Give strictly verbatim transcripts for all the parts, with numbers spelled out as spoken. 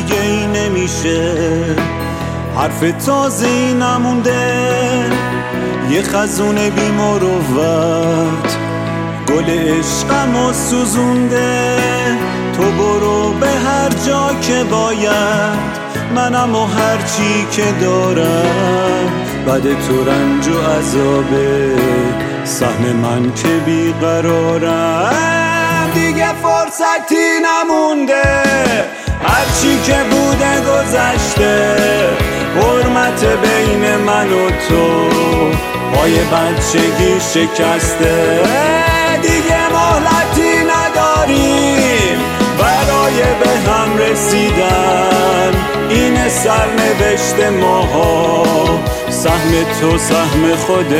دیگه ای نمیشه، حرف تازه ای نمونده، یه خزون بی مروت گل عشقمو سوزونده. تو برو به هر جا که باید، منم و هر چی که دارم، بعد تو رنج و عذابه سهم من که بیقرارم. دیگه فرصتی نمونده، هرچی که بوده گذشته، حرمت بین من و تو پای بچگی شکسته. دیگه مهلتی نداریم برای به هم رسیدن، این سرنوشت ماها، سهم تو سهم خود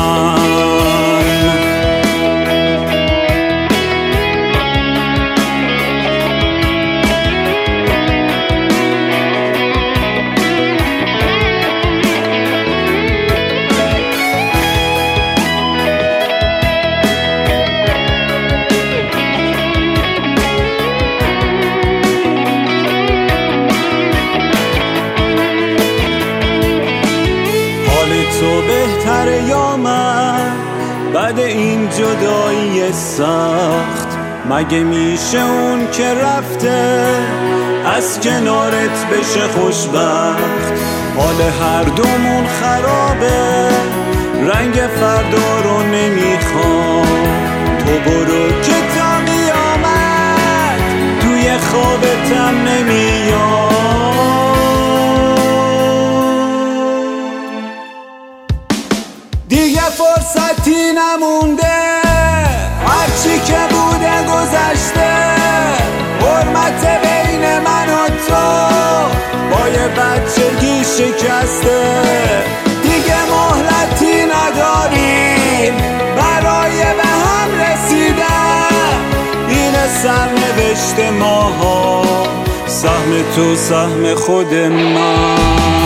من. تو بهتره یا من بعد این جدایی سخت؟ مگه میشه اون که رفته از کنارت بشه خوشبخت؟ حال هر دومون خرابه، رنگ فردا رو نمیخوام. تو برو که تا قیامت توی خوابتم نمیاد. دیگه فرصتی نمونده، هرچی که بوده گذشته، حرمت بین من و تو با یه بچگی شکسته. دیگه مهلتی نداریم برای به هم رسیدن، این سرنوشت ماها، سهم تو سهم خود من.